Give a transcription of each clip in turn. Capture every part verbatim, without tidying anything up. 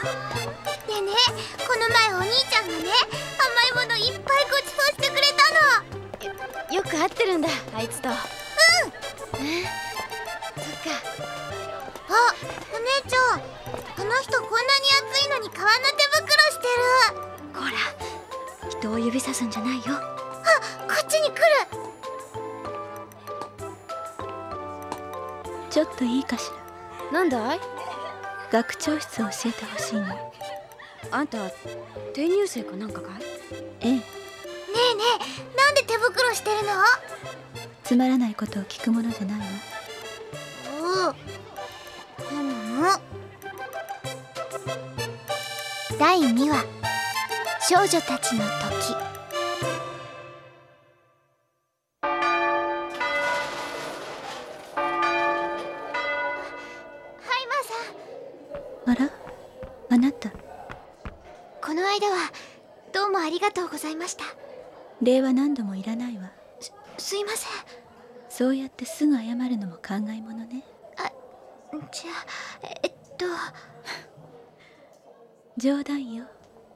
でね、この前お兄ちゃんがね、甘いものいっぱいごちそうしてくれたの。 よ, よく会ってるんだ、あいつと。うん。え、そっか。 あ、お姉ちゃん、あの人こんなに暑いのに革の手袋してる。 こら、人を指さすんじゃないよ。 あ、こっちに来る。 ちょっといいかしら。なんだい？ 学長室を教えてほしいの。 あんた転入生かなんかかい？ ええ。ねえねえ、なんで手袋してるの？ つまらないことを聞くものじゃないわ。 おお、変なの。だいにわ、少女たちの時。 あら、あなた。 この間はどうもありがとうございました。 礼は何度もいらないわ。 す、すいません。 そうやってすぐ謝るのも考えものね。 あ、じゃあ、えっと冗談よ。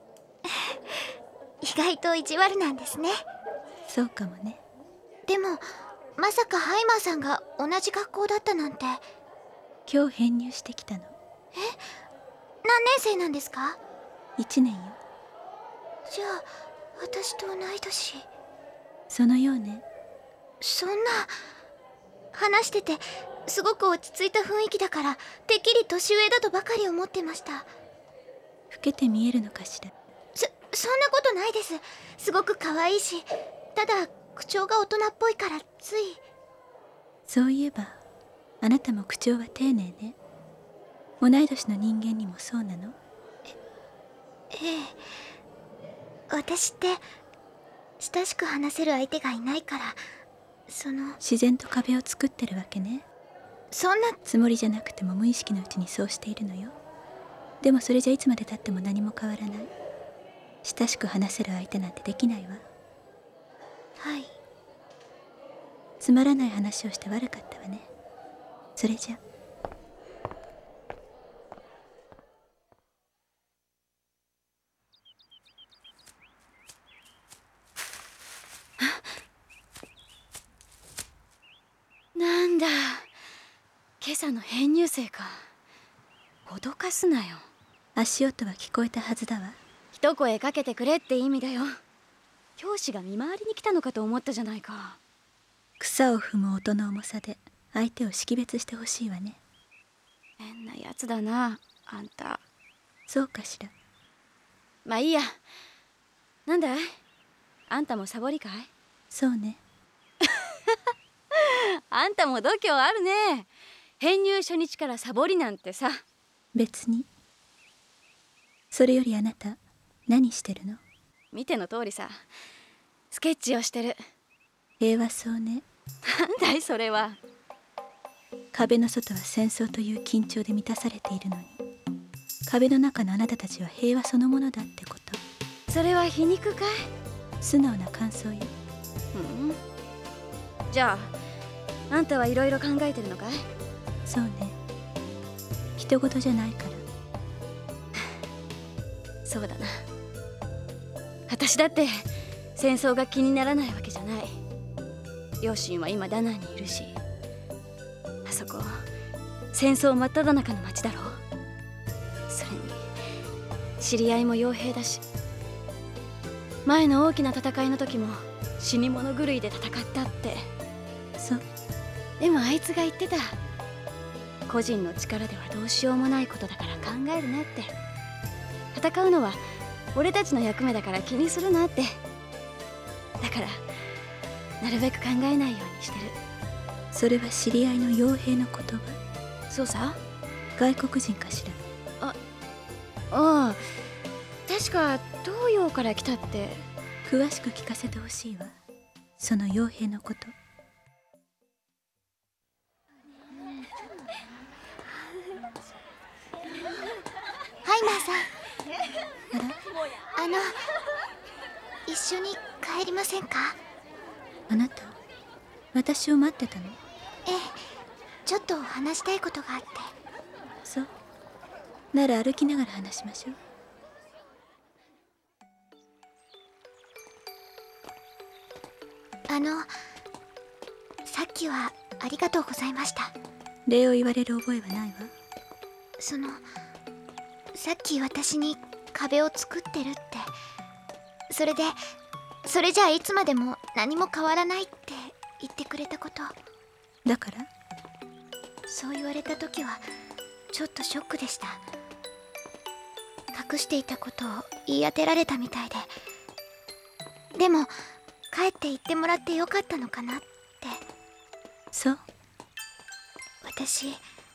意外と意地悪なんですね。 そうかもね。 でもまさかハイマーさんが同じ学校だったなんて。 今日編入してきたの。 え、何年生なんですか？ いちねんよ。 じゃあ私と同い年。 そのようね。 そんな、話しててすごく落ち着いた雰囲気だからてっきり年上だとばかり思ってました。 老けて見えるのかしら。 そ、そんなことないです。すごく可愛いし、ただ口調が大人っぽいからつい。 そういえばあなたも口調は丁寧ね。同い年の人間にもそうなの？ え、ええ。私って親しく話せる相手がいないから、その自然と壁を作ってるわけね。 そんなつもりじゃなくても無意識のうちにそうしているのよ。でもそれじゃいつまでたっても何も変わらない。親しく話せる相手なんてできないわ。 はい。 つまらない話をして悪かったわね。それじゃ。 なんだ、今朝の編入生か。脅かすなよ。 足音は聞こえたはずだわ。 一声かけてくれって意味だよ。教師が見回りに来たのかと思ったじゃないか。 草を踏む音の重さで相手を識別してほしいわね。 変なやつだな、あんた。 そうかしら。 まあいいや。なんだい、あんたもサボりかい？ そうね。 あんたも度胸あるね。編入初日からサボりなんてさ。 別に。それよりあなた何してるの？ 見ての通りさ、スケッチをしてる。 平和そうね。 なんだいそれは。 壁の外は戦争という緊張で満たされているのに、壁の中のあなたたちは平和そのものだってこと。 それは皮肉かい？ 素直な感想よ。 うん。じゃああんたはいろいろ考えてるのかい？ そうね。人事じゃないから。 そうだな。私だって戦争が気にならないわけじゃない。両親は今ダナンにいるし、あそこ戦争真っ只中の町だろう。それに知り合いも傭兵だし、前の大きな戦いの時も死に物狂いで戦ったって。 そう。 でもあいつが言ってた。個人の力ではどうしようもないことだから考えるなって。戦うのは俺たちの役目だから気にするなって。だからなるべく考えないようにしてる。 それは知り合いの傭兵の言葉？ そうさ。 外国人かしら。 あ、ああ、確か東洋から来たって。 詳しく聞かせてほしいわ、その傭兵のこと。 ハイマーさん。 あら？ あの、一緒に帰りませんか？ あなた、私を待ってたの？ ええ、ちょっと話したいことがあって。 そう。 なら歩きながら話しましょう。 あのさっきはありがとうございました。 礼を言われる覚えはないわ。 そのさっき私に壁を作ってるって、それでそれじゃあいつまでも何も変わらないって言ってくれたこと、 だからそう言われた時はちょっとショックでした。隠していたことを言い当てられたみたいで、でも帰って言ってもらってよかったのかなって。 そう。 私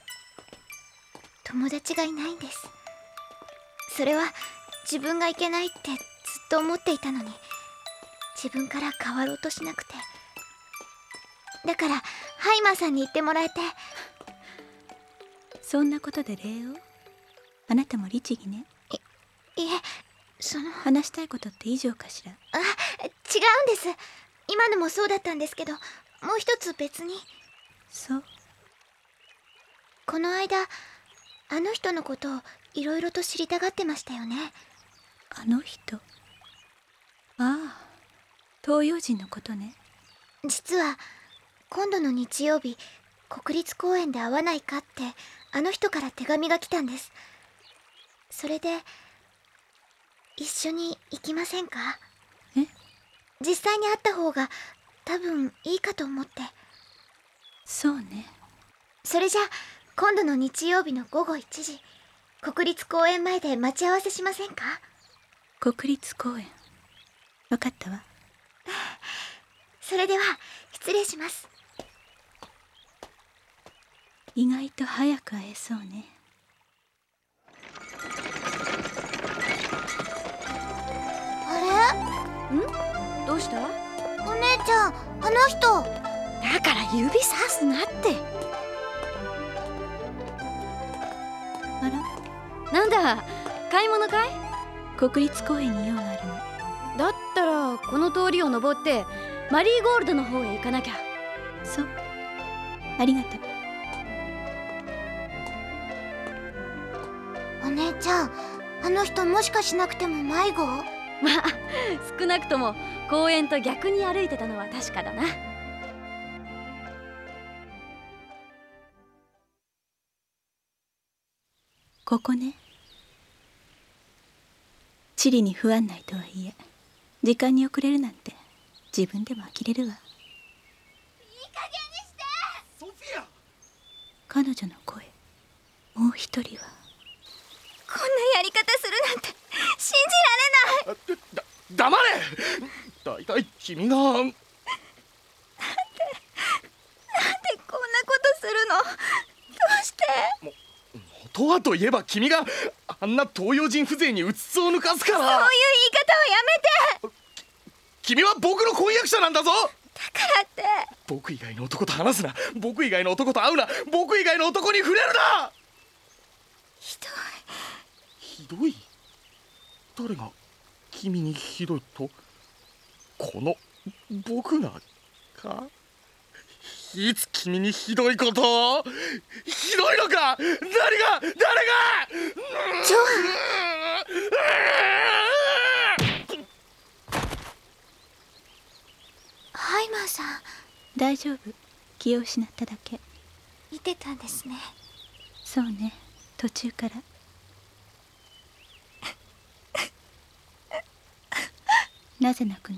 友達がいないんです。それは自分がいけないってずっと思っていたのに、自分から変わろうとしなくて、だからハイマーさんに言ってもらえて。 そんなことで礼を？あなたも律儀ね。 いいえ、その話したいことって以上かしら。 あ、違うんです。今のもそうだったんですけど、もう一つ別に。 そう。 この間あの人のことをいろいろと知りたがってましたよね。 あの人？ああ、東洋人のことね。 実は今度の日曜日国立公園で会わないかってあの人から手紙が来たんです。それで一緒に行きませんか？ え？ 実際に会った方が多分いいかと思って。 そうね。 それじゃ今度の日曜日のごごいちじ、国立公園前で待ち合わせしませんか？ 国立公園。わかったわ。 それでは失礼します。 意外と早く会えそうね。 あれ？ ん？どうした？ お姉ちゃん、あの人。 だから指さすなって。 あら？ なんだ、買い物かい？ 国立公園に用があるの。 だったらこの通りを登ってマリーゴールドの方へ行かなきゃ。 そう。ありがとう。 お姉ちゃん、あの人もしかしなくても迷子？ まあ少なくとも公園と逆に歩いてたのは確かだな。 ここね。地理に不安内とはいえ、時間に遅れるなんて自分でも呆れるわ。いい加減にして。 ソフィア。 彼女の声、もう一人は。 こんなやり方するなんて信じられない。 だ、黙れ。だいたい君が。なんで、なんでこんなことするの？どうして？ も元はといえば君があんな東洋人風情にうつつを抜かすから。そういう言い方をやめて。君は僕の婚約者なんだぞ。 だからって僕以外の男と話すな、僕以外の男と会うな、僕以外の男に触れるな。 ひどい。 ひどい？誰が君にひどいと？この僕がか？いつ君にひどいことを？ひどいのか？誰が？誰が？ ジョアン。ハイマーさん。 大丈夫。気を失っただけ。 見てたんですね。 そうね、途中から。なぜ泣くの？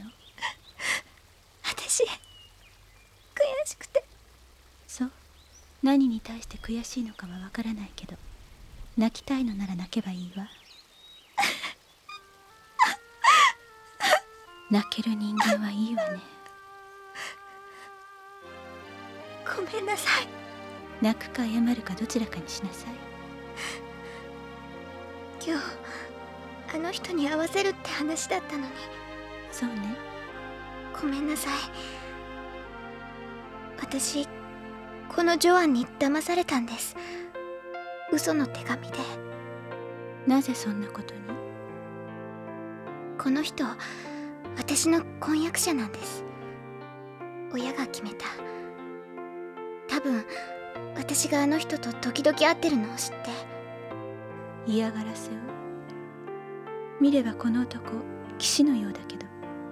私悔しくて。 そう。何に対して悔しいのかはわからないけど、泣きたいのなら泣けばいいわ。泣ける人間はいいわね。 ごめんなさい。 泣くか謝るかどちらかにしなさい。 今日あの人に会わせるって話だったのに。 そうね。 ごめんなさい。私このジョアンに騙されたんです。嘘の手紙で。 なぜそんなことに？ この人私の婚約者なんです。親が決めた。多分私があの人と時々会ってるのを知って。 嫌がらせを。見ればこの男騎士のようだけど、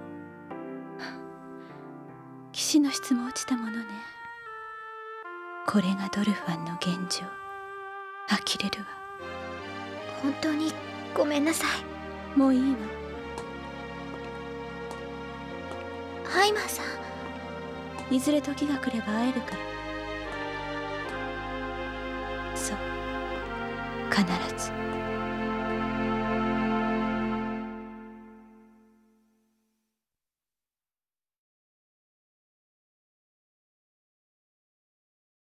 騎士の質も落ちたものね。これがドルファンの現状。呆れるわ。 本当にごめんなさい。 もういいわ。 ハイマーさん、 いずれ時が来れば会えるから。